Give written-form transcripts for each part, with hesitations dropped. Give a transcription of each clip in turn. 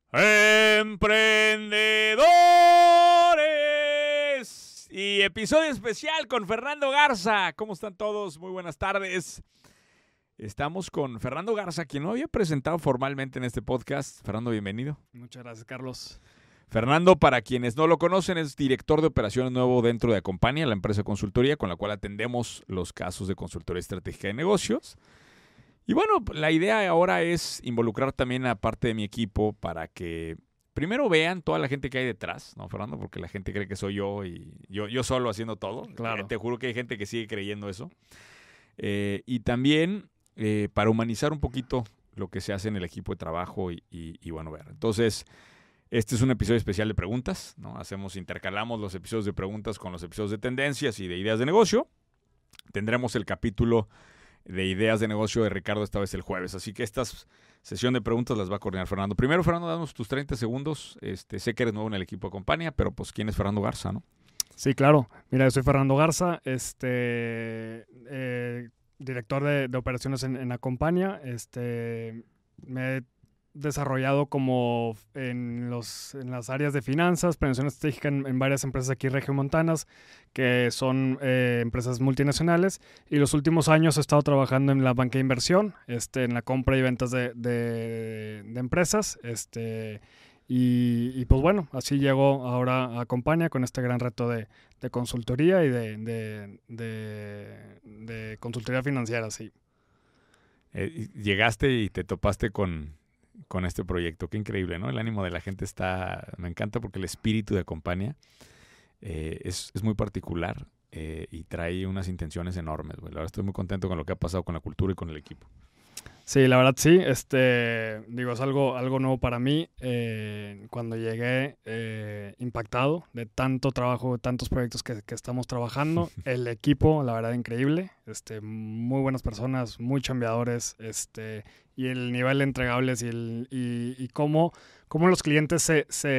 Emprendedores y episodio especial con Fernando Garza. ¿Cómo están todos? Muy buenas tardes. Estamos con Fernando Garza, quien no había presentado formalmente en este podcast. Fernando, bienvenido. Muchas gracias, Carlos. Fernando, para quienes no lo conocen, es director de operaciones nuevo dentro de Acompania, la empresa de consultoría con la cual atendemos los casos de consultoría estratégica de negocios. Y bueno, la idea ahora es involucrar también a parte de mi equipo para que primero vean toda la gente que hay detrás, ¿no, Fernando? Porque la gente cree que soy yo y yo solo haciendo todo. Claro. Te juro que hay gente que sigue creyendo eso. Y también para humanizar un poquito lo que se hace en el equipo de trabajo y bueno, ver. Entonces, este es un episodio especial de preguntas, ¿no? Intercalamos los episodios de preguntas con los episodios de tendencias y de ideas de negocio. Tendremos el capítulo de ideas de negocio de Ricardo esta vez el jueves. Así que esta sesión de preguntas las va a coordinar Fernando. Primero, Fernando, danos tus 30 segundos. Sé que eres nuevo en el equipo de Acompania, pero pues ¿quién es Fernando Garza, no? Sí, claro. Mira, yo soy Fernando Garza, director de operaciones en Acompania. Me he desarrollado como en las áreas de finanzas, planeación estratégica en varias empresas aquí regiomontanas, que son empresas multinacionales, y los últimos años he estado trabajando en la banca de inversión, en la compra y ventas de empresas, y pues bueno, así llego ahora a Acompania con este gran reto de consultoría y de consultoría financiera, sí. Llegaste y te topaste con este proyecto. Qué increíble, ¿no? El ánimo de la gente me encanta porque el espíritu de Acompania es muy particular y trae unas intenciones enormes, güey. La verdad estoy muy contento con lo que ha pasado con la cultura y con el equipo. Sí, la verdad sí. Es algo nuevo para mí. Cuando llegué, impactado de tanto trabajo, de tantos proyectos que estamos trabajando. El equipo, la verdad, increíble. Muy buenas personas, muy chambeadores. Y el nivel de entregables y cómo los clientes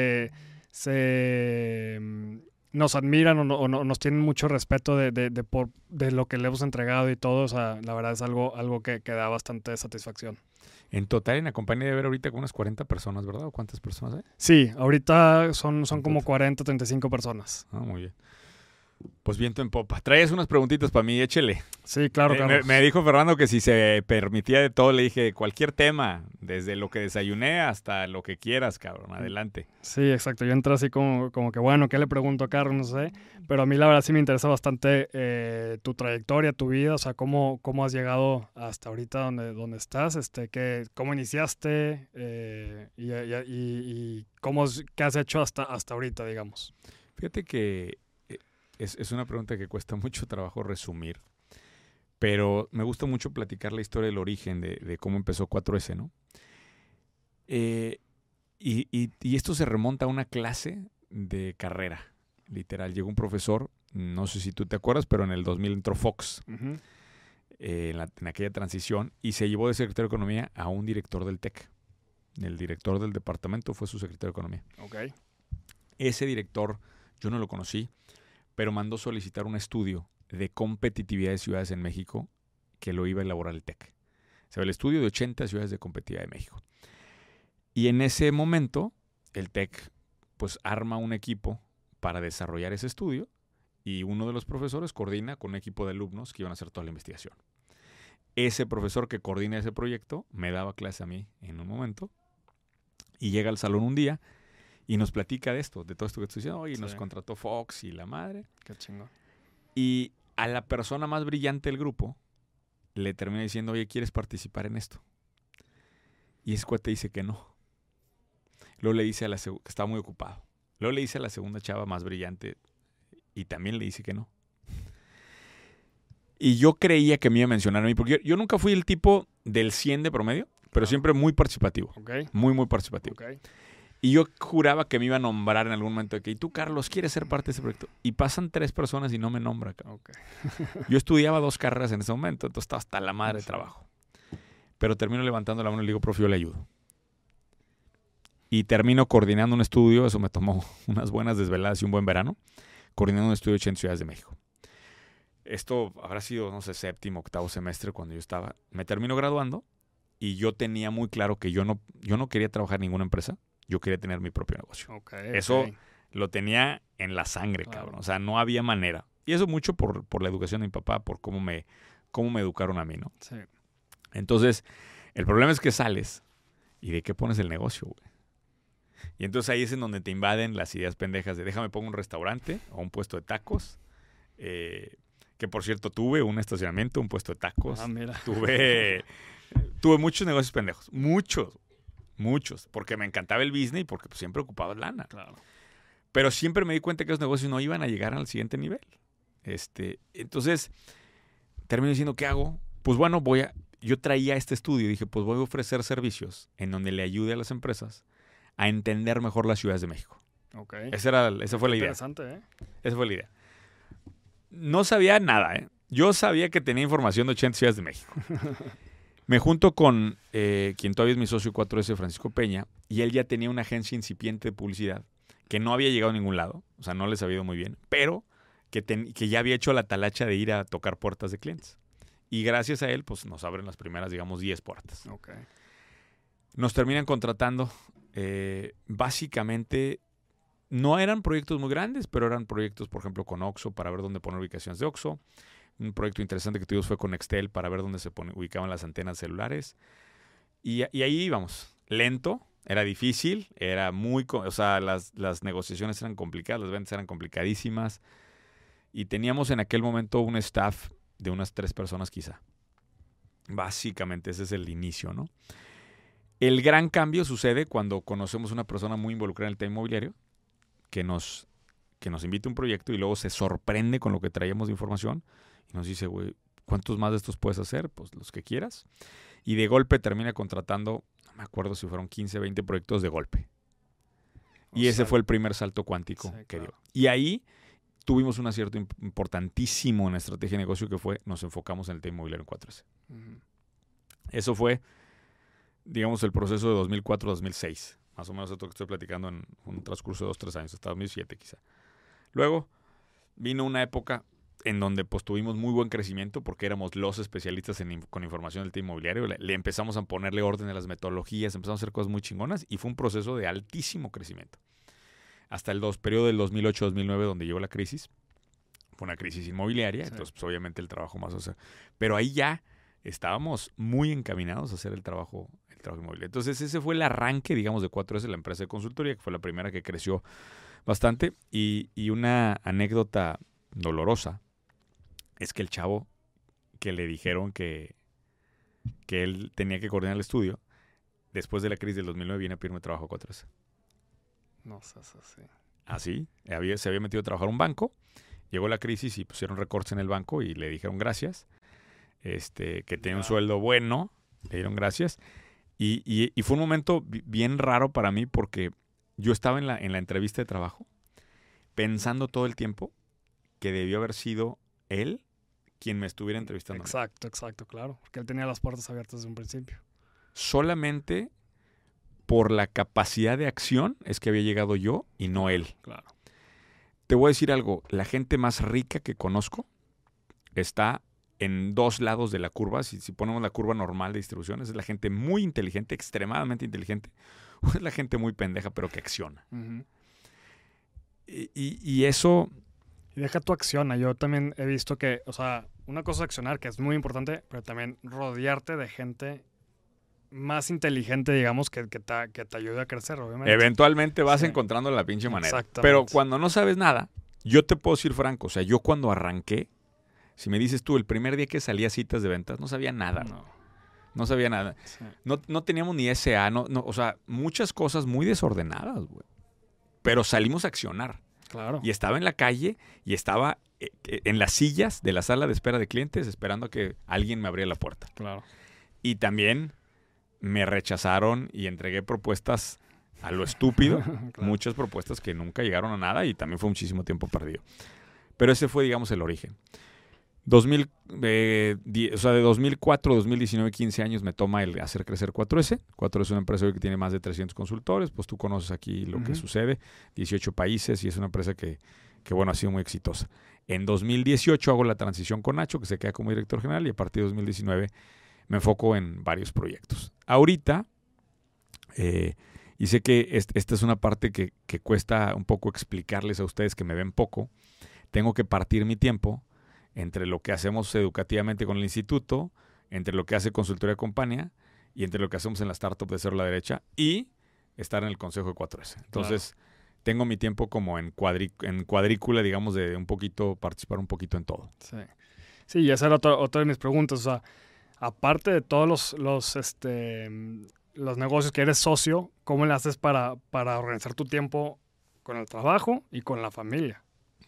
nos admiran o nos tienen mucho respeto de lo que le hemos entregado y todo. O sea, la verdad es algo que da bastante satisfacción. En total, en Acompania debe haber ahorita como unas 40 personas, ¿verdad? ¿O cuántas personas hay? Sí, ahorita son como 40, 35 personas. Ah, muy bien. Pues viento en popa. Traes unas preguntitas para mí, échele. Sí, claro, Carlos. Me dijo Fernando que si se permitía de todo, le dije cualquier tema, desde lo que desayuné hasta lo que quieras, cabrón, adelante. Sí, exacto. Yo entré así como que, bueno, ¿qué le pregunto a Carlos? No sé. Pero a mí la verdad sí me interesa bastante tu trayectoria, tu vida, o sea, cómo has llegado hasta ahorita donde estás, cómo iniciaste y qué has hecho hasta ahorita, digamos. Fíjate que es una pregunta que cuesta mucho trabajo resumir, pero me gusta mucho platicar la historia del origen de cómo empezó 4S, ¿no? Y esto se remonta a una clase de carrera, literal. Llegó un profesor, no sé si tú te acuerdas, pero en el 2000 entró Fox, Uh-huh. en aquella transición, y se llevó de secretario de Economía a un director del TEC. El director del departamento fue su secretario de Economía. Okay. Ese director yo no lo conocí, pero mandó solicitar un estudio de competitividad de ciudades en México que lo iba a elaborar el TEC. O sea, el estudio de 80 ciudades de competitividad de México. Y en ese momento, el TEC pues arma un equipo para desarrollar ese estudio y uno de los profesores coordina con un equipo de alumnos que iban a hacer toda la investigación. Ese profesor que coordina ese proyecto me daba clase a mí en un momento y llega al salón un día y nos platica de todo esto que estoy diciendo. Oye, sí. Nos contrató Fox y la madre. Qué chingón. Y a la persona más brillante del grupo le termina diciendo, oye, ¿quieres participar en esto? Y ese cuate dice que no. Luego le dice que estaba muy ocupado. Luego le dice a la segunda chava más brillante y también le dice que no. Y yo creía que me iba a mencionar a mí, porque yo nunca fui el tipo del 100 de promedio, pero siempre muy participativo. Okay. Muy, muy participativo. Okay. Y yo juraba que me iba a nombrar en algún momento de que, ¿y tú, Carlos, quieres ser parte de ese proyecto? Y pasan 3 personas y no me nombra. Okay. Yo estudiaba 2 carreras en ese momento, entonces estaba hasta la madre de trabajo. Pero termino levantando la mano y le digo, profe, yo le ayudo. Y termino coordinando un estudio, eso me tomó unas buenas desveladas y un buen verano, coordinando un estudio de 80 ciudades de México. Esto habrá sido, no sé, 7º, 8º semestre cuando yo estaba. Me termino graduando y yo tenía muy claro que yo no quería trabajar en ninguna empresa. yo quería tener mi propio negocio. Okay, Eso ok. lo tenía en la sangre, Claro. cabrón. O sea, no había manera. Y eso mucho por la educación de mi papá, por cómo me educaron a mí, ¿no? Sí. Entonces, el problema es que sales y ¿de qué pones el negocio, güey? Y entonces ahí es en donde te invaden las ideas pendejas de déjame pongo un restaurante o un puesto de tacos. Que por cierto tuve un estacionamiento, un puesto de tacos. Mira. Tuve muchos negocios pendejos. Muchos. Porque me encantaba el business y porque pues, siempre ocupaba lana. Claro. Pero siempre me di cuenta que los negocios no iban a llegar al siguiente nivel. Entonces, termino diciendo, ¿qué hago? Pues bueno, yo traía este estudio y dije, pues voy a ofrecer servicios en donde le ayude a las empresas a entender mejor las ciudades de México. Ok. Esa fue la idea. Interesante, ¿eh? Esa fue la idea. No sabía nada, ¿eh? Yo sabía que tenía información de 80 ciudades de México. Me junto con quien todavía es mi socio 4S, Francisco Peña, y él ya tenía una agencia incipiente de publicidad que no había llegado a ningún lado, o sea, no les había ido muy bien, pero que ya había hecho la talacha de ir a tocar puertas de clientes. Y gracias a él, pues nos abren las primeras, digamos, 10 puertas. Ok. Nos terminan contratando, básicamente, no eran proyectos muy grandes, pero eran proyectos, por ejemplo, con Oxxo para ver dónde poner ubicaciones de Oxxo. Un proyecto interesante que tuvimos fue con Nextel para ver dónde se ubicaban las antenas celulares. Y ahí íbamos. Lento, era difícil, era o sea, las negociaciones eran complicadas, las ventas eran complicadísimas. Y teníamos en aquel momento un staff de unas 3 personas quizá. Básicamente ese es el inicio, ¿no? El gran cambio sucede cuando conocemos una persona muy involucrada en el tema inmobiliario que nos invita a un proyecto y luego se sorprende con lo que traíamos de información y nos dice, güey, ¿cuántos más de estos puedes hacer? Pues los que quieras. Y de golpe termina contratando, no me acuerdo si fueron 15, 20 proyectos de golpe. Y ese fue el primer salto cuántico que dio. Y ahí tuvimos un acierto importantísimo en la estrategia de negocio que fue, nos enfocamos en el tema inmobiliario en 4S. Uh-huh. Eso fue, digamos, el proceso de 2004 a 2006. Más o menos esto que estoy platicando en un transcurso de 2-3 años, hasta 2007 quizá. Luego vino una época en donde pues tuvimos muy buen crecimiento porque éramos los especialistas con información del tema inmobiliario. Le empezamos a ponerle orden a las metodologías, empezamos a hacer cosas muy chingonas y fue un proceso de altísimo crecimiento. Hasta el periodo del 2008-2009 donde llegó la crisis. Fue una crisis inmobiliaria, sí. Entonces pues, obviamente el trabajo más... O sea, pero ahí ya estábamos muy encaminados a hacer el trabajo inmobiliario. Entonces ese fue el arranque, digamos, de 4S, la empresa de consultoría, que fue la primera que creció bastante. Y una anécdota dolorosa es que el chavo que le dijeron que él tenía que coordinar el estudio, después de la crisis del 2009 viene a pedirme trabajo a 4S. No seas así. Así, se había metido a trabajar a un banco, llegó la crisis y pusieron recortes en el banco y le dijeron gracias, que tenía un sueldo bueno, le dieron gracias. Y fue un momento bien raro para mí porque yo estaba en la entrevista de trabajo pensando todo el tiempo que debió haber sido él quien me estuviera entrevistando. Exacto, claro. Porque él tenía las puertas abiertas desde un principio. Solamente por la capacidad de acción es que había llegado yo y no él. Claro. Te voy a decir algo. La gente más rica que conozco está en 2 lados de la curva. Si ponemos la curva normal de distribuciones, es la gente muy inteligente, extremadamente inteligente. O es la gente muy pendeja, pero que acciona. Uh-huh. Y eso... Y deja tu acciona. Yo también he visto que, o sea, una cosa es accionar, que es muy importante, pero también rodearte de gente más inteligente, digamos, que te ayude a crecer, obviamente. Eventualmente vas encontrando la pinche manera. Pero cuando no sabes nada, yo te puedo decir franco, o sea, yo cuando arranqué, si me dices tú, el primer día que salía a citas de ventas, no sabía nada. No sabía nada. Sí. No teníamos ni SA, o sea, muchas cosas muy desordenadas, güey. Pero salimos a accionar. Claro. Y estaba en la calle y estaba en las sillas de la sala de espera de clientes esperando a que alguien me abriera la puerta. Claro. Y también me rechazaron y entregué propuestas a lo estúpido. Claro. Muchas propuestas que nunca llegaron a nada y también fue muchísimo tiempo perdido. Pero ese fue, digamos, el origen. De 2004 a 2019, 15 años me toma el hacer crecer 4S. 4S es una empresa que tiene más de 300 consultores. Pues tú conoces aquí lo que sucede. 18 países y es una empresa que, bueno, ha sido muy exitosa. En 2018 hago la transición con Nacho, que se queda como director general, y a partir de 2019 me enfoco en varios proyectos. Ahorita, Y sé que esta es una parte que cuesta un poco explicarles a ustedes que me ven poco. Tengo que partir mi tiempo entre lo que hacemos educativamente con el instituto, entre lo que hace Consultoría Compañía y entre lo que hacemos en la startup de Cero a la Derecha y estar en el consejo de 4S. Entonces, tengo mi tiempo como en cuadrícula, digamos, de un poquito, participar un poquito en todo. Sí, y esa era otra de mis preguntas. O sea, aparte de todos los negocios que eres socio, ¿cómo le haces para organizar tu tiempo con el trabajo y con la familia?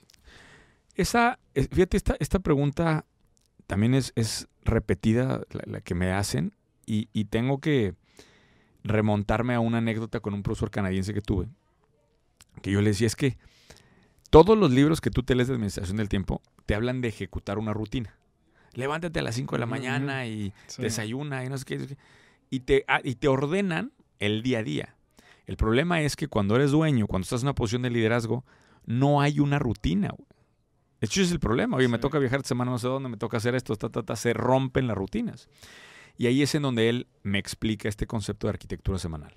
Fíjate, esta pregunta también es repetida, la que me hacen, y tengo que remontarme a una anécdota con un profesor canadiense que tuve, que yo le decía, es que todos los libros que tú te lees de administración del tiempo te hablan de ejecutar una rutina. Levántate a las 5 de la mañana y desayuna y no sé qué. Y te ordenan el día a día. El problema es que cuando eres dueño, cuando estás en una posición de liderazgo, no hay una rutina, güey. De hecho, ese es el problema. Oye, me toca viajar esta semana no sé dónde, me toca hacer esto, se rompen las rutinas. Y ahí es en donde él me explica este concepto de arquitectura semanal.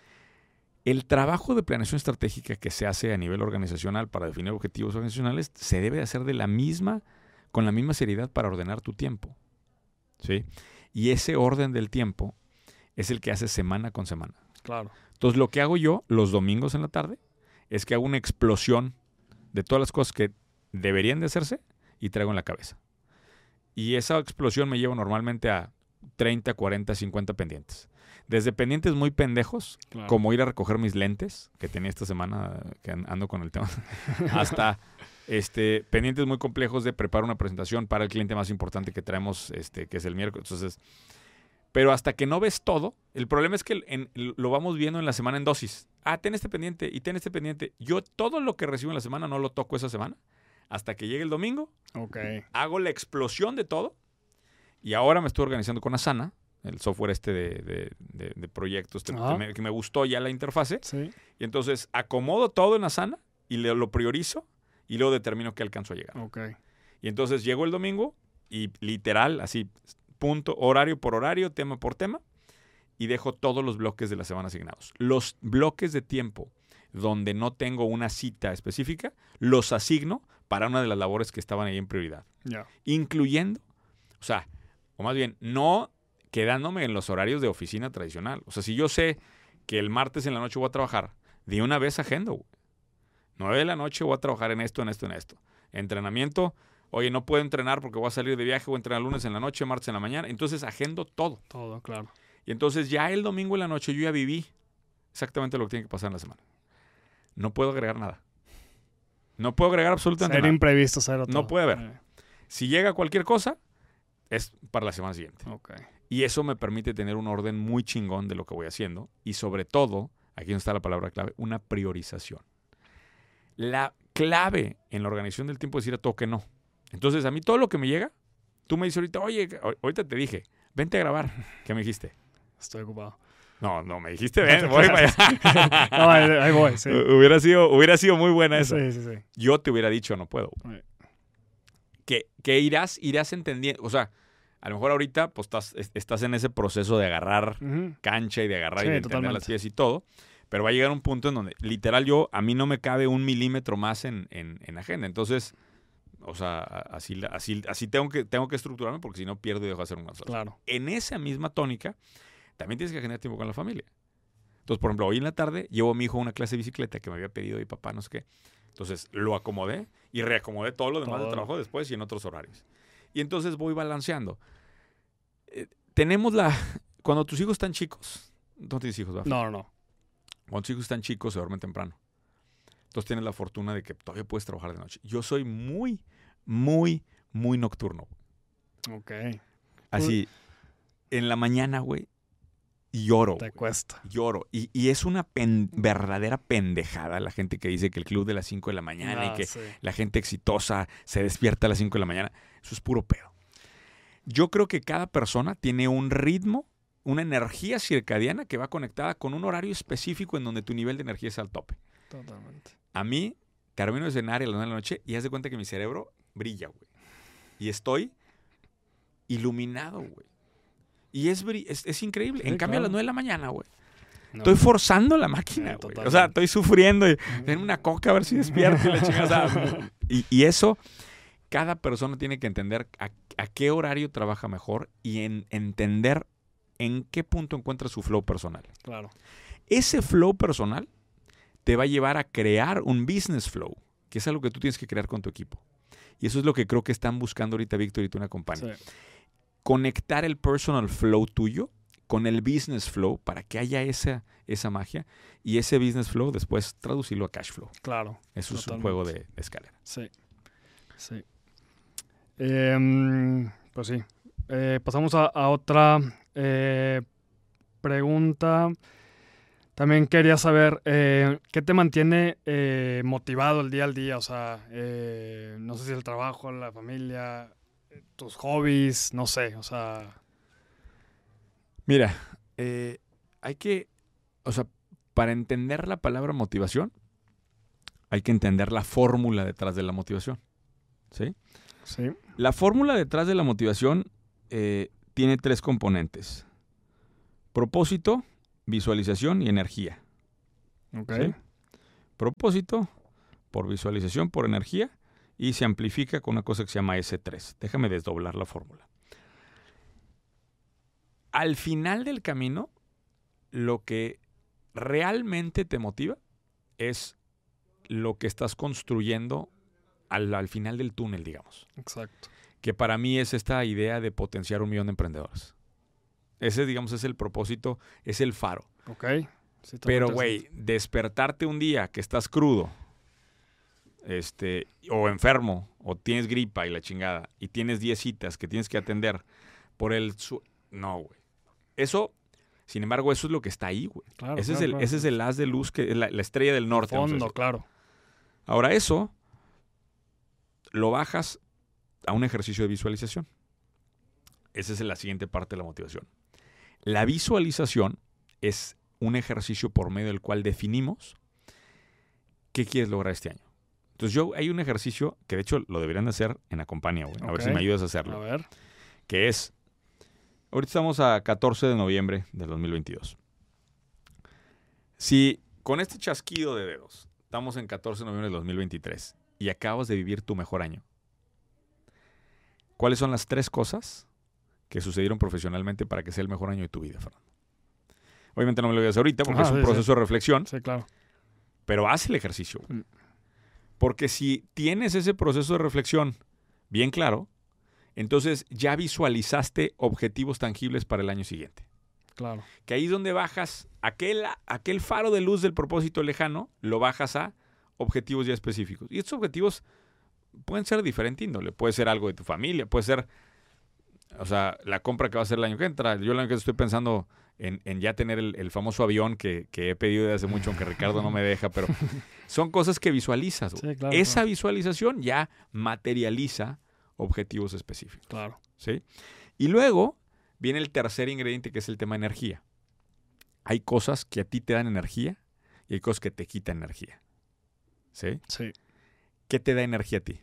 El trabajo de planeación estratégica que se hace a nivel organizacional para definir objetivos organizacionales se debe hacer con la misma seriedad para ordenar tu tiempo, ¿sí? Y ese orden del tiempo es el que haces semana con semana. Claro. Entonces, lo que hago yo los domingos en la tarde es que hago una explosión de todas las cosas que deberían de hacerse y traigo en la cabeza. Y esa explosión me lleva normalmente a 30, 40, 50 pendientes. Desde pendientes muy pendejos, como ir a recoger mis lentes, que tenía esta semana, que ando con el tema, hasta pendientes muy complejos de preparar una presentación para el cliente más importante que traemos, que es el miércoles. Entonces, pero hasta que no ves todo, el problema es que lo vamos viendo en la semana en dosis. Ten este pendiente y ten este pendiente. Yo todo lo que recibo en la semana no lo toco esa semana. Hasta que llegue el domingo, hago la explosión de todo. Y ahora me estoy organizando con Asana, el software de proyectos, que me gustó ya la interfase. Sí. Y entonces acomodo todo en Asana y lo priorizo y luego determino qué alcanzo a llegar. Y entonces llego el domingo y literal, así, punto, horario por horario, tema por tema, y dejo todos los bloques de la semana asignados. Los bloques de tiempo donde no tengo una cita específica, los asigno para una de las labores que estaban ahí en prioridad. Incluyendo, o más bien, no quedándome en los horarios de oficina tradicional. O sea, si yo sé que el martes en la noche voy a trabajar, de una vez agendo, güey. 9 de la noche voy a trabajar en esto. Entrenamiento, oye, no puedo entrenar porque voy a salir de viaje, voy a entrenar lunes en la noche, martes en la mañana. Entonces agendo todo. Todo, claro. Y entonces ya el domingo en la noche yo ya viví exactamente lo que tiene que pasar en la semana. No puedo agregar nada. No puedo agregar absolutamente nada. Ser imprevisto, cero todo. No puede haber. Si llega cualquier cosa, es para la semana siguiente. Y eso me permite tener un orden muy chingón de lo que voy haciendo. Y sobre todo, aquí está la palabra clave, una priorización. La clave en la organización del tiempo es decir a todo que no. Entonces, a mí todo lo que me llega, tú me dices ahorita, oye, ahorita te dije, vente a grabar. ¿Qué me dijiste? Estoy ocupado. No, me dijiste, ven, voy para allá. No, ahí voy, sí. Hubiera sido muy buena esa. Sí. Yo te hubiera dicho, no puedo. Que irás entendiendo. O sea, a lo mejor ahorita pues estás en ese proceso de agarrar cancha y de agarrar y de entender las piezas y todo. Pero va a llegar un punto en donde, literal, a mí no me cabe 1 milímetro más en agenda. Entonces, o sea, así tengo que estructurarme porque si no pierdo y dejo de hacer unas cosas. Claro. En esa misma tónica, también tienes que generar tiempo con la familia. Entonces, por ejemplo, hoy en la tarde llevo a mi hijo a una clase de bicicleta que me había pedido mi papá, no sé qué. Entonces, lo acomodé y reacomodé todo lo demás de trabajo después y en otros horarios. Y entonces voy balanceando. Cuando tus hijos están chicos, ¿no tienes hijos, Baf? No. Cuando tus hijos están chicos, se duermen temprano. Entonces tienes la fortuna de que todavía puedes trabajar de noche. Yo soy muy, muy, muy nocturno. Así, en la mañana, güey, lloro. Te cuesta. Lloro. Y es una verdadera pendejada la gente que dice que el club de las 5 de la mañana y que la gente exitosa se despierta a las 5 de la mañana. Eso es puro pedo. Yo creo que cada persona tiene un ritmo, una energía circadiana que va conectada con un horario específico en donde tu nivel de energía es al tope. Totalmente. A mí, termino de cenar a las 9 de la noche y haz de cuenta que mi cerebro brilla, güey. Y estoy iluminado, güey. Y es increíble. En cambio, a las 9 de la mañana, güey, No. Estoy forzando la máquina, güey. Totalmente. O sea, estoy sufriendo. Den una coca a ver si despierto y la chingada. O sea, y eso, cada persona tiene que entender a qué horario trabaja mejor y entender en qué punto encuentra su flow personal. Claro. Ese flow personal te va a llevar a crear un business flow, que es algo que tú tienes que crear con tu equipo. Y eso es lo que creo que están buscando ahorita Víctor y tú en la compañía. Sí. Conectar el personal flow tuyo con el business flow para que haya esa magia y ese business flow después traducirlo a cash flow. Claro. Eso totalmente. es un juego de escalera. Sí. Sí. Pues sí. Pasamos a otra pregunta. También quería saber qué te mantiene motivado el día al día. O sea, no sé si el trabajo, la familia, tus hobbies, no sé. O sea, Mira, hay que, o sea, para entender la palabra motivación, hay que entender la fórmula detrás de la motivación. ¿Sí? sí. La fórmula detrás de la motivación tiene 3 componentes: propósito, visualización y energía. Ok. ¿Sí? Propósito, por visualización, por energía, y se amplifica con una cosa que se llama S3. Déjame desdoblar la fórmula. Al final del camino, lo que realmente te motiva es lo que estás construyendo al final del túnel, digamos. Exacto. Que para mí es esta idea de potenciar 1 millón de emprendedores. Ese, digamos, es el propósito, es el faro. Ok. Sí, está Pero, muy güey, despertarte un día que estás crudo, o enfermo, o tienes gripa y la chingada, y tienes 10 citas que tienes que atender por no, güey. Eso, sin embargo, eso es lo que está ahí, güey. Claro, Ese claro. es el haz de luz, la estrella del norte. vamos a Fondo, decir. claro. Ahora, eso lo bajas a un ejercicio de visualización. Esa es la siguiente parte de la motivación. La visualización es un ejercicio por medio del cual definimos qué quieres lograr este año. Entonces, hay un ejercicio que, de hecho, lo deberían de hacer en la compañía, güey. A ver si me ayudas a hacerlo. A ver. Que es, ahorita estamos a 14 de noviembre del 2022. Si con este chasquido de dedos estamos en 14 de noviembre del 2023 y acabas de vivir tu mejor año, ¿cuáles son las 3 cosas que sucedieron profesionalmente para que sea el mejor año de tu vida, Fernando? Obviamente no me lo digas ahorita porque es un proceso de reflexión. Sí, claro. Pero haz el ejercicio. Porque si tienes ese proceso de reflexión bien claro, entonces ya visualizaste objetivos tangibles para el año siguiente. Claro. Que ahí es donde bajas aquel faro de luz del propósito lejano, lo bajas a objetivos ya específicos. Y estos objetivos pueden ser de diferente índole. Puede ser algo de tu familia, puede ser, o sea, la compra que va a hacer el año que entra. Yo el año que estoy pensando en ya tener el famoso avión que he pedido desde hace mucho, aunque Ricardo no me deja, pero son cosas que visualizas. Sí, claro, Esa visualización ya materializa objetivos específicos. Claro. ¿Sí? Y luego viene el tercer ingrediente, que es el tema energía. Hay cosas que a ti te dan energía y hay cosas que te quitan energía. ¿Sí? Sí. ¿Qué te da energía a ti?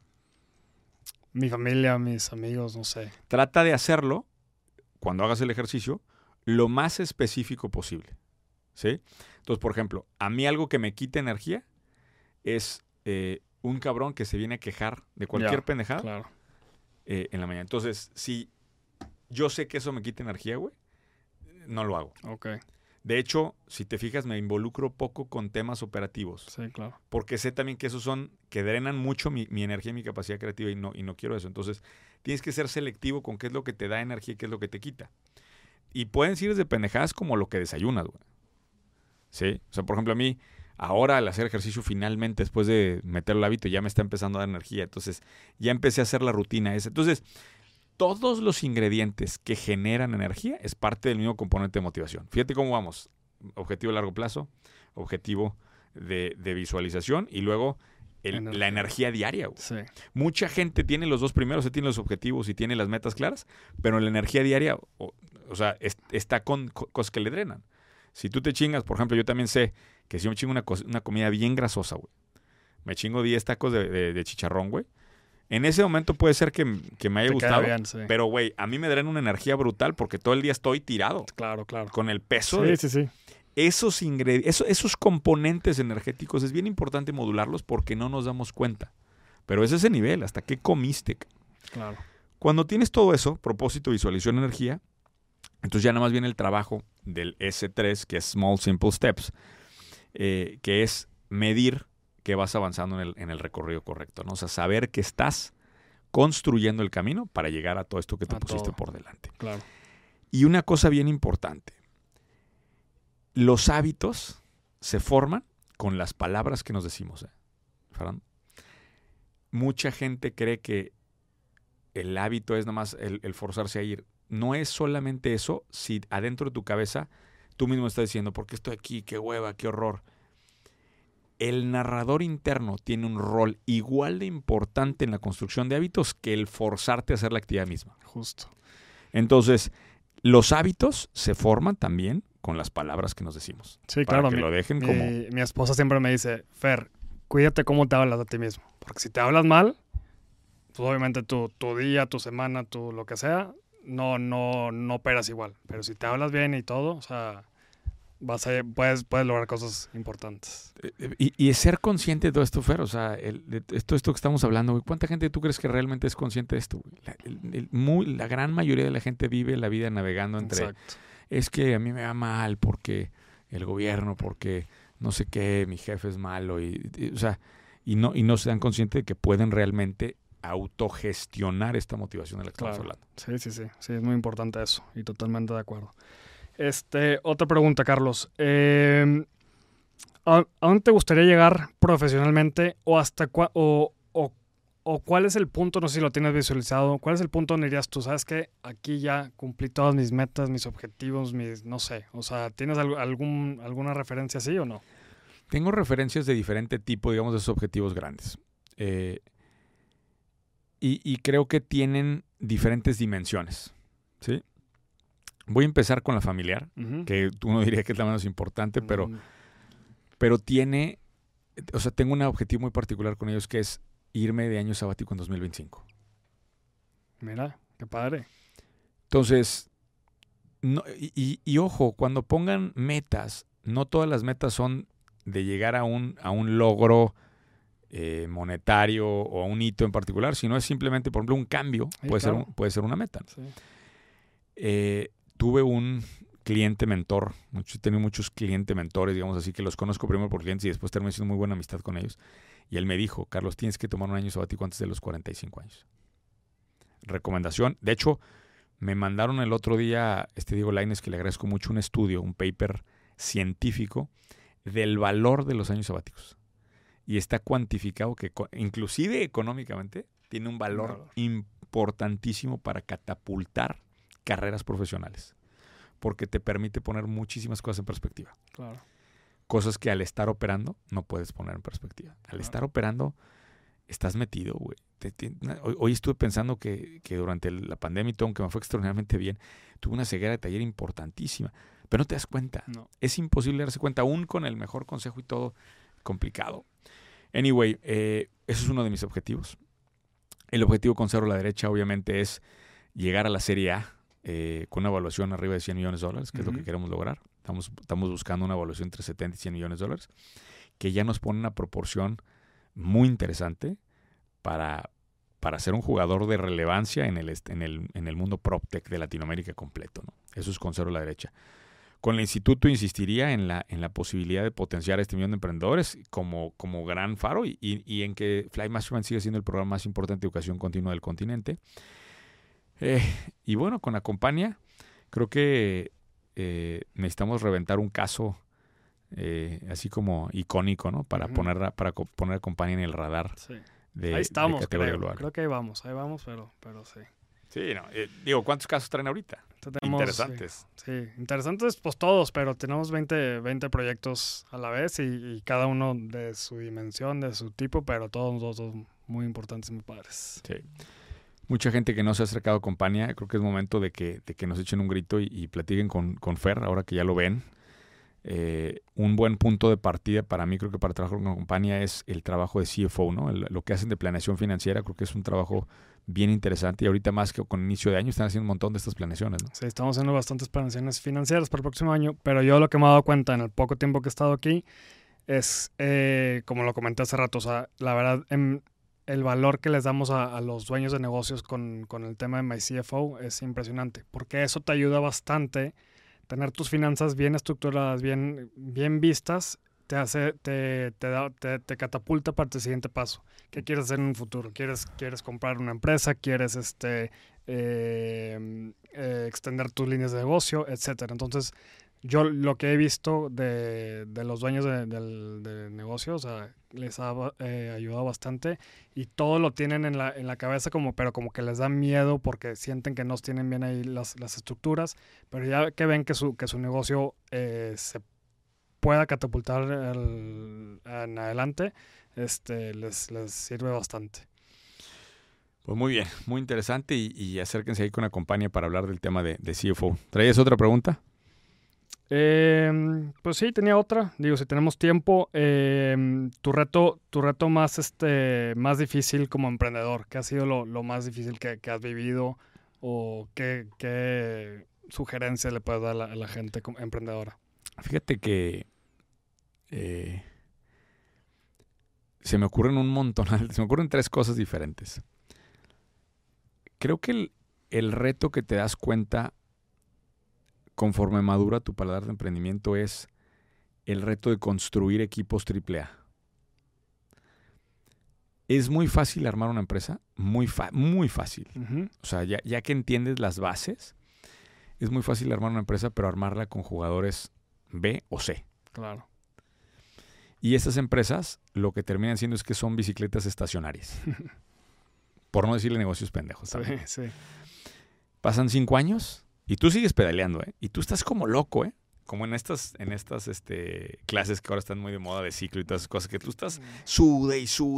Mi familia, mis amigos, no sé. Trata de hacerlo, cuando hagas el ejercicio, lo más específico posible. ¿Sí? Entonces, por ejemplo, a mí algo que me quita energía es un cabrón que se viene a quejar de cualquier pendejada Claro. En la mañana. Entonces, si yo sé que eso me quita energía, güey, no lo hago. Ok. De hecho, si te fijas, me involucro poco con temas operativos. Sí, claro. Porque sé también que esos que drenan mucho mi energía y mi capacidad creativa y no quiero eso. Entonces, tienes que ser selectivo con qué es lo que te da energía y qué es lo que te quita. Y pueden ser desde pendejadas como lo que desayunas, güey. ¿Sí? O sea, por ejemplo, a mí, ahora al hacer ejercicio finalmente, después de meter el hábito, ya me está empezando a dar energía. Entonces, ya empecé a hacer la rutina esa. Entonces, todos los ingredientes que generan energía es parte del mismo componente de motivación. Fíjate cómo vamos. Objetivo a largo plazo, objetivo de visualización y luego la energía diaria. Güey. Sí. Mucha gente tiene los dos primeros, tiene los objetivos y tiene las metas claras, pero la energía diaria, o sea, está con cosas que le drenan. Si tú te chingas, por ejemplo, yo también sé que si yo me chingo una comida bien grasosa, güey, me chingo 10 tacos de chicharrón, güey, en ese momento puede ser que me haya gustado, bien, sí. pero, güey, a mí me drena una energía brutal porque todo el día estoy tirado. Claro, claro. Con el peso. Sí. esos componentes energéticos es bien importante modularlos porque no nos damos cuenta. Pero es ese nivel, hasta qué comiste. Claro. Cuando tienes todo eso, propósito, visualización, energía, entonces ya nada más viene el trabajo del S3, que es Small Simple Steps, que es medir que vas avanzando en el recorrido correcto, ¿no? O sea, saber que estás construyendo el camino para llegar a todo esto que te pusiste por delante. Claro. Y una cosa bien importante, los hábitos se forman con las palabras que nos decimos, Fernando. Mucha gente cree que el hábito es nada más el forzarse a ir. No es solamente eso, si adentro de tu cabeza tú mismo estás diciendo, ¿por qué estoy aquí? ¡Qué hueva, qué horror! El narrador interno tiene un rol igual de importante en la construcción de hábitos que el forzarte a hacer la actividad misma. Justo. Entonces, los hábitos se forman también con las palabras que nos decimos. Sí, para claro. Que lo dejen como... Mi esposa siempre me dice, Fer, cuídate cómo te hablas a ti mismo. Porque si te hablas mal, pues obviamente tu día, tu semana, tu lo que sea, no operas igual. Pero si te hablas bien y todo, o sea, puedes lograr cosas importantes. Y ser consciente de todo esto, Fer, o sea, esto que estamos hablando, güey, ¿cuánta gente tú crees que realmente es consciente de esto, güey? La gran mayoría de la gente vive la vida navegando entre... Exacto. Es que a mí me va mal porque el gobierno, porque no sé qué, mi jefe es malo, o sea, y no se dan consciente de que pueden realmente autogestionar esta motivación de la que estamos hablando. Sí, es muy importante eso, y totalmente de acuerdo. Otra pregunta, Carlos. ¿A dónde te gustaría llegar profesionalmente o hasta o cuál es el punto, no sé si lo tienes visualizado, cuál es el punto donde dirías tú, sabes que aquí ya cumplí todas mis metas, mis objetivos, no sé, o sea, ¿tienes alguna referencia así o no? Tengo referencias de diferente tipo, digamos, de esos objetivos grandes. Y creo que tienen diferentes dimensiones, ¿sí? Voy a empezar con la familiar, que uno diría que es la menos importante, pero tiene, o sea, tengo un objetivo muy particular con ellos que es irme de año sabático en 2025. Mira, qué padre. Entonces, y ojo, cuando pongan metas, no todas las metas son de llegar a un logro monetario o a un hito en particular, sino es simplemente, por ejemplo, un cambio, puede ser una meta. Sí. Tuve un cliente mentor, he tenido muchos clientes mentores, digamos así, que los conozco primero por clientes y después terminé haciendo muy buena amistad con ellos. Y él me dijo, Carlos, tienes que tomar un año sabático antes de los 45 años. Recomendación. De hecho, me mandaron el otro día, Diego Lainez, que le agradezco mucho, un estudio, un paper científico del valor de los años sabáticos. Y está cuantificado que inclusive económicamente tiene un valor importantísimo para catapultar carreras profesionales. Porque te permite poner muchísimas cosas en perspectiva. Claro. Cosas que al estar operando no puedes poner en perspectiva. Al estar operando, estás metido, güey. Hoy estuve pensando que durante la pandemia y todo, aunque me fue extraordinariamente bien, tuve una ceguera de taller importantísima. Pero no te das cuenta. No. Es imposible darse cuenta, aún con el mejor consejo y todo, complicado. Anyway, eso es uno de mis objetivos. El objetivo con Cero a la Derecha, obviamente, es llegar a la Serie A con una evaluación arriba de $100 millones, que es lo que queremos lograr. Estamos buscando una evaluación entre 70 y 100 millones de dólares, que ya nos pone una proporción muy interesante para ser un jugador de relevancia en el mundo PropTech de Latinoamérica completo, ¿no? Eso es con Cero a la Derecha. Con el instituto insistiría en la posibilidad de potenciar a este millón de emprendedores como gran faro y en que Fly Mastermind sigue siendo el programa más importante de educación continua del continente. Y bueno, con Acompaña, creo que necesitamos reventar un caso así como icónico, ¿no? Para poner Acompaña en el radar de, ahí estamos, de categoría global. Creo que ahí vamos, pero sí. Sí, no, digo, ¿cuántos casos traen ahorita? Interesantes. Sí, interesantes pues todos, pero tenemos 20 proyectos a la vez y cada uno de su dimensión, de su tipo, pero todos muy importantes y muy padres. Sí. Mucha gente que no se ha acercado a Acompaña, creo que es momento de que nos echen un grito y platiquen con Fer, ahora que ya lo ven. un buen punto de partida para mí, creo que para trabajar con una compañía es el trabajo de CFO, ¿no? Lo que hacen de planeación financiera, creo que es un trabajo bien interesante y ahorita más que con inicio de año están haciendo un montón de estas planeaciones, ¿no? Sí, estamos haciendo bastantes planeaciones financieras para el próximo año, pero yo lo que me he dado cuenta en el poco tiempo que he estado aquí es, como lo comenté hace rato, o sea, la verdad, el valor que les damos a los dueños de negocios con el tema de My CFO es impresionante, porque eso te ayuda bastante. Tener tus finanzas bien estructuradas, bien vistas, te catapulta para tu siguiente paso. ¿Qué quieres hacer en un futuro? ¿Quieres comprar una empresa? ¿Quieres extender tus líneas de negocio? Etcétera. Entonces, yo lo que he visto de los dueños de negocios, o sea, les ha ayudado bastante y todo lo tienen en la cabeza, pero como que les da miedo porque sienten que no tienen bien ahí las estructuras, pero ya que ven que su negocio se pueda catapultar en adelante, les sirve bastante. Pues muy bien, muy interesante y acérquense ahí con la compañía para hablar del tema de CFO. ¿Traías otra pregunta? Pues sí, tenía otra. Digo, si tenemos tiempo, tu reto más difícil como emprendedor, ¿qué ha sido lo más difícil que has vivido o qué sugerencia le puedes dar a la gente emprendedora? Fíjate que se me ocurren un montón, se me ocurren 3 cosas diferentes. Creo que el reto que te das cuenta conforme madura tu paladar de emprendimiento es el reto de construir equipos AAA. Es muy fácil armar una empresa, muy fácil. Uh-huh. O sea, ya que entiendes las bases, es muy fácil armar una empresa, pero armarla con jugadores B o C. Claro. Y estas empresas lo que terminan siendo es que son bicicletas estacionarias. Por no decirle negocios pendejos. Sí, sí. Pasan 5 años y tú sigues pedaleando, ¿eh? Y tú estás como loco, ¿eh? Como en estas clases que ahora están muy de moda de ciclo y todas esas cosas, que tú estás sude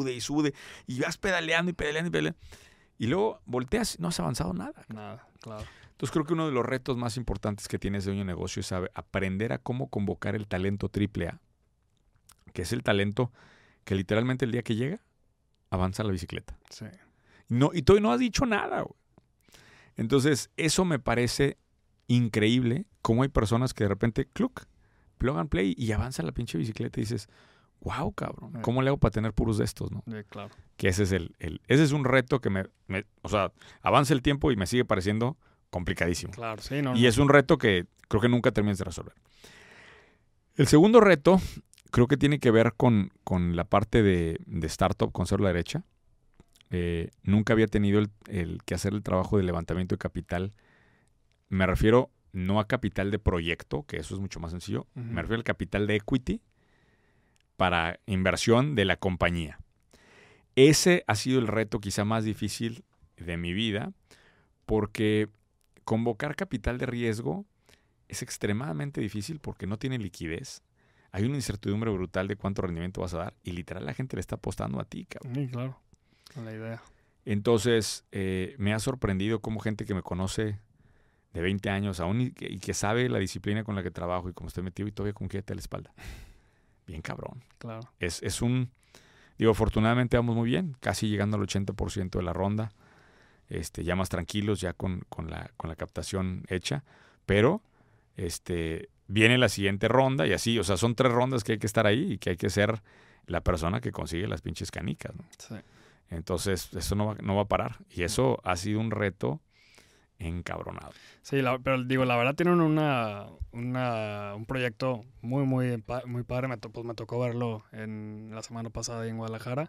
y vas pedaleando y pedaleando y pedaleando. Y luego volteas y no has avanzado nada. Nada, claro. Entonces creo que uno de los retos más importantes que tiene ese dueño de negocio es aprender a cómo convocar el talento AAA, que es el talento que literalmente el día que llega, avanza la bicicleta. Sí. Y todavía no has dicho nada, güey. Entonces, eso me parece increíble, cómo hay personas que de repente, plug and play y avanza la pinche bicicleta y dices, wow, cabrón, ¿cómo le hago para tener puros de estos, no? Claro. Que ese es un reto que o sea, avanza el tiempo y me sigue pareciendo complicadísimo. Claro, sí, no. Y es un reto que creo que nunca terminas de resolver. El segundo reto creo que tiene que ver con la parte de startup con cero a la derecha. Nunca había tenido el que hacer el trabajo de levantamiento de capital. Me refiero no a capital de proyecto, que eso es mucho más sencillo. Uh-huh. Me refiero al capital de equity para inversión de la compañía. Ese ha sido el reto quizá más difícil de mi vida, porque convocar capital de riesgo es extremadamente difícil porque no tiene liquidez. Hay una incertidumbre brutal de cuánto rendimiento vas a dar y literal la gente le está apostando a ti, cabrón. Sí, claro. La idea. Entonces, me ha sorprendido cómo gente que me conoce de 20 años aún y que sabe la disciplina con la que trabajo y cómo estoy metido y todavía con quédate a la espalda. Bien cabrón. Claro. Digo, afortunadamente vamos muy bien, casi llegando al 80% de la ronda, ya más tranquilos, ya con la captación hecha, pero viene la siguiente ronda y así, o sea, son 3 rondas que hay que estar ahí y que hay que ser la persona que consigue las pinches canicas, ¿no? Sí. Entonces, eso no va a parar. Y eso ha sido un reto encabronado. Sí, pero digo, la verdad tienen un proyecto muy padre. Me tocó verlo la semana pasada en Guadalajara.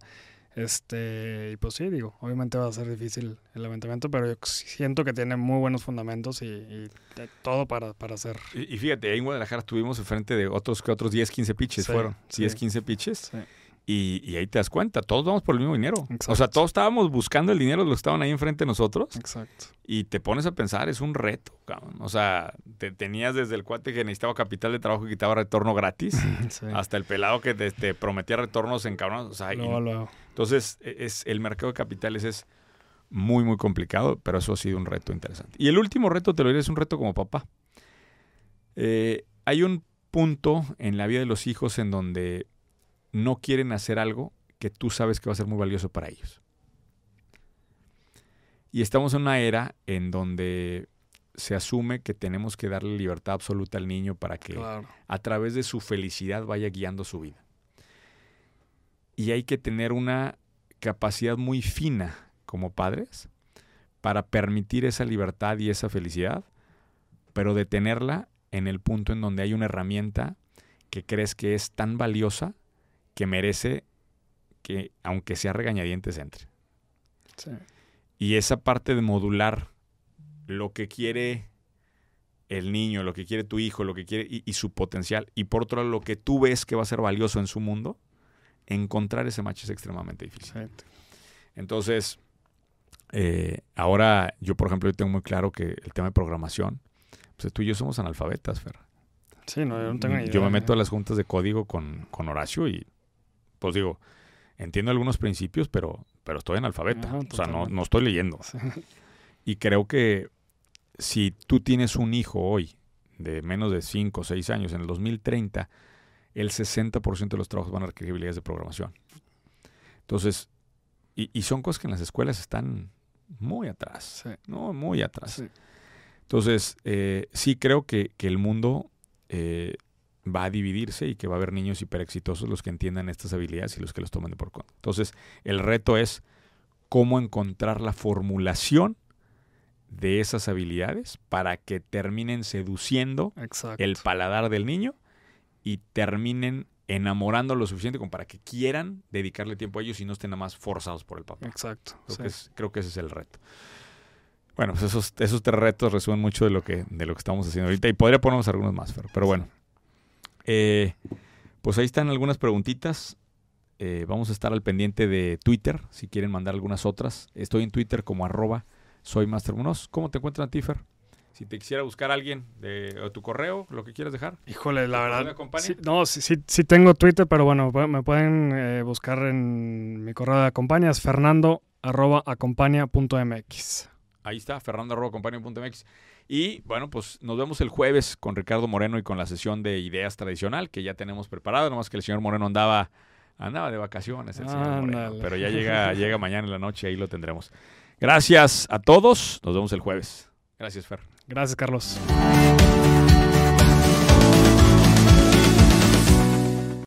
Y pues sí, digo, obviamente va a ser difícil el levantamiento, pero yo siento que tiene muy buenos fundamentos y todo para hacer. Y fíjate, ahí en Guadalajara estuvimos enfrente de otros 10, 15 pitches, sí, fueron. Sí. 10, 15 pitches. Sí. Y ahí te das cuenta, todos vamos por el mismo dinero. Exacto. O sea, todos estábamos buscando el dinero de los que estaban ahí enfrente de nosotros. Exacto. Y te pones a pensar, es un reto, cabrón. O sea, tenías desde el cuate que necesitaba capital de trabajo y quitaba retorno gratis, sí. hasta el pelado que te prometía retornos en cabrón. O sea, luego. Entonces, el mercado de capitales es muy complicado, pero eso ha sido un reto interesante. Y el último reto, te lo diré, es un reto como papá. Hay un punto en la vida de los hijos en donde no quieren hacer algo que tú sabes que va a ser muy valioso para ellos. Y estamos en una era en donde se asume que tenemos que darle libertad absoluta al niño para que a través de su felicidad vaya guiando su vida. Y hay que tener una capacidad muy fina como padres para permitir esa libertad y esa felicidad, pero detenerla en el punto en donde hay una herramienta que crees que es tan valiosa que merece que, aunque sea regañadientes, entre. Sí. Y esa parte de modular lo que quiere el niño, lo que quiere tu hijo, lo que quiere y su potencial, y por otro lado lo que tú ves que va a ser valioso en su mundo, encontrar ese match es extremadamente difícil. Sí. Entonces, ahora yo, por ejemplo, yo tengo muy claro que el tema de programación, pues tú y yo somos analfabetas, Fer. Sí, no, yo no tengo ni idea. Yo me meto a las juntas de código con Horacio y, pues digo, entiendo algunos principios, pero estoy analfabeta. Ajá, o sea, no estoy leyendo. Sí. Y creo que si tú tienes un hijo hoy de menos de 5 o 6 años, en el 2030, el 60% de los trabajos van a requerir habilidades de programación. Entonces, y son cosas que en las escuelas están muy atrás. Sí. ¿No? Muy atrás. Sí. Entonces, sí creo que el mundo va a dividirse y que va a haber niños hiper exitosos los que entiendan estas habilidades y los que los tomen de por cuenta. Entonces, el reto es cómo encontrar la formulación de esas habilidades para que terminen seduciendo el paladar del niño y terminen enamorando lo suficiente como para que quieran dedicarle tiempo a ellos y no estén nada más forzados por el papá. Exacto. Creo que ese es el reto. Bueno, pues esos 3 retos resumen mucho de lo que estamos haciendo ahorita y podría ponernos algunos más, pero bueno. Pues ahí están algunas preguntitas. Vamos a estar al pendiente de Twitter, si quieren mandar algunas otras. Estoy en Twitter como @soymastermunoz. ¿Cómo te encuentran a ti, Fer? Si te quisiera buscar a alguien de tu correo, lo que quieras dejar. Híjole, la verdad. Sí tengo Twitter, pero bueno, me pueden buscar en mi correo de Acompaña, es fernando@acompaña.mx. Ahí está, fernando@acompaña.mx. Y bueno, pues nos vemos el jueves con Ricardo Moreno y con la sesión de ideas tradicional que ya tenemos preparada. Nomás que el señor Moreno andaba de vacaciones, el señor Moreno, pero ya llega mañana en la noche y ahí lo tendremos. Gracias a todos. Nos vemos el jueves. Gracias, Fer. Gracias, Carlos.